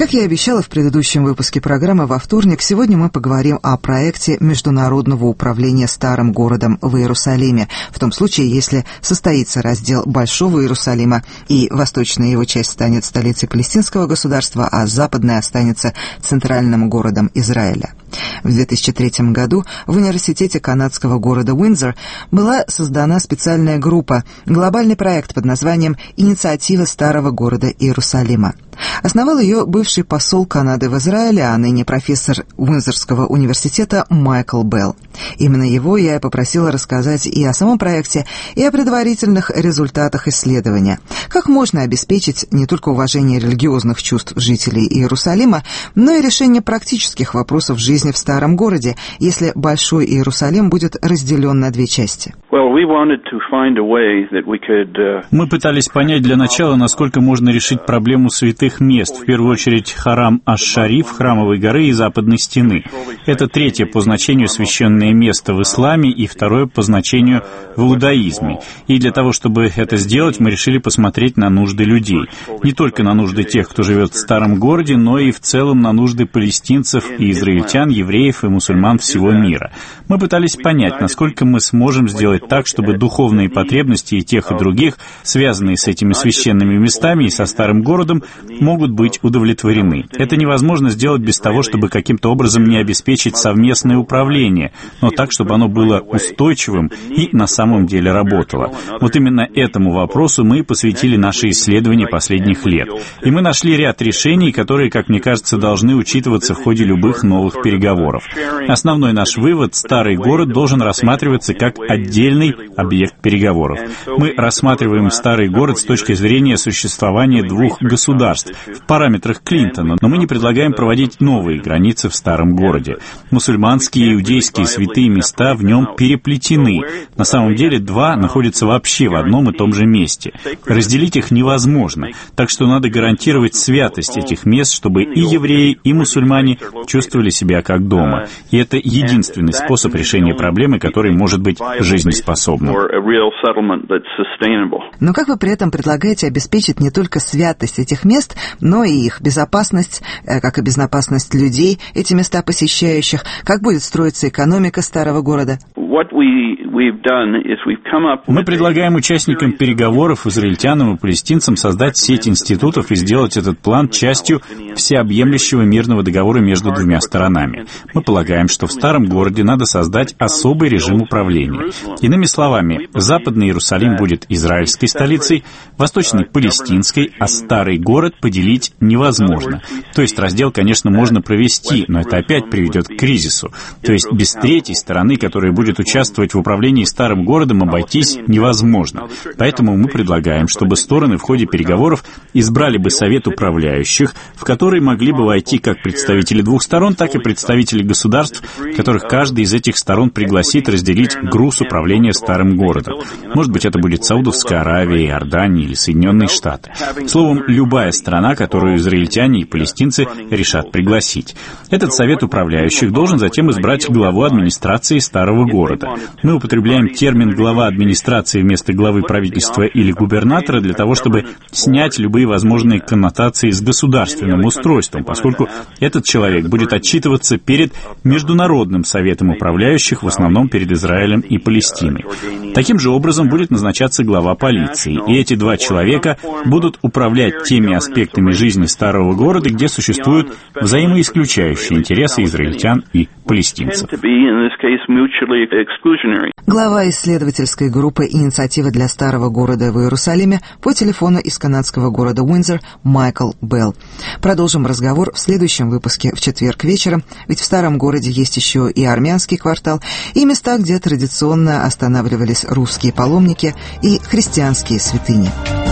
Как я и обещала в предыдущем выпуске программы во вторник, сегодня мы поговорим о проекте Международного управления Старым городом в Иерусалиме, в том случае, если состоится раздел Большого Иерусалима, и восточная его часть станет столицей палестинского государства, а западная останется центральным городом Израиля. В 2003 году в университете канадского города Уиндзор была создана специальная группа, глобальный проект под названием «Инициатива Старого города Иерусалима». Основал ее бывший посол Канады в Израиле, а ныне профессор Уиндзорского университета Майкл Белл. Именно его я и попросила рассказать и о самом проекте, и о предварительных результатах исследования. Как можно обеспечить не только уважение религиозных чувств жителей Иерусалима, но и решение практических вопросов жизни в Старом городе, если Большой Иерусалим будет разделен на две части. Мы пытались понять для начала, насколько можно решить проблему святых мест, в первую очередь храм Аш-Шариф, храмовой горы и западной стены. Это третье по значению священное место в исламе и второе по значению в иудаизме. И для того, чтобы это сделать, мы решили посмотреть на нужды людей. Не только на нужды тех, кто живет в Старом городе, но и в целом на нужды палестинцев и израильтян, евреев и мусульман всего мира. Мы пытались понять, насколько мы сможем сделать так, чтобы духовные потребности и тех, и других, связанные с этими священными местами и со Старым городом, могут быть удовлетворены. Это невозможно сделать без того, чтобы каким-то образом не обеспечить совместное управление, но так, чтобы оно было устойчивым и на самом деле работало. Вот именно этому вопросу мы посвятили наши исследования последних лет. И мы нашли ряд решений, которые, как мне кажется, должны учитываться в ходе любых новых переговоров. Основной наш вывод — Старый город должен рассматриваться как отдельный объект переговоров. Мы рассматриваем Старый город с точки зрения существования двух государств в параметрах Клинтона, но мы не предлагаем проводить новые границы в Старом городе. Мусульманские и иудейские святые места в нем переплетены. На самом деле два находятся вообще в одном и том же месте. Разделить их невозможно, так что надо гарантировать святость этих мест, чтобы и евреи, и мусульмане чувствовали себя как дома. И это единственный способ решения проблемы, который может быть жизнеспособным. Но как вы при этом предлагаете обеспечить не только святость этих мест, но и их безопасность, как и безопасность людей, эти места посещающих? Как будет строиться экономика Старого города? Мы предлагаем участникам переговоров, израильтянам и палестинцам, создать сеть институтов и сделать этот план частью всеобъемлющего мирного договора между двумя сторонами. Мы полагаем, что в Старом городе надо создать особый режим управления. Иными словами, Западный Иерусалим будет израильской столицей, Восточный — палестинской, а Старый город поделить невозможно. То есть раздел, конечно, можно провести, но это опять приведет к кризису. То есть без третьей стороны, которая будет участвовать в управлении Старым городом, обойтись невозможно. Поэтому мы предлагаем, чтобы стороны в ходе переговоров избрали бы совет управляющих, в который могли бы войти как представители двух сторон, так и представители государств, которых каждый из этих сторон пригласит разделить груз управления Старым городом. Может быть, это будет Саудовская Аравия, Иордания или Соединенные Штаты. Словом, любая страна, которую израильтяне и палестинцы решат пригласить. Этот совет управляющих должен затем избрать главу администрации Старого города. Мы употребляем термин «глава администрации» вместо главы правительства или губернатора для того, чтобы снять любые возможные коннотации с государственным устройством, поскольку этот человек будет отчитываться перед Международным советом управляющих, в основном перед Израилем и Палестиной. Таким же образом будет назначаться глава полиции, и эти два человека будут управлять теми аспектами жизни Старого города, где существуют взаимоисключающие интересы израильтян и палестинцев. Глава исследовательской группы «Инициатива для Старого города в Иерусалиме» по телефону из канадского города Уиндзор Майкл Белл. Продолжим разговор в следующем выпуске в четверг вечером, ведь в Старом городе есть еще и армянский квартал, и места, где традиционно останавливались русские паломники и христианские святыни.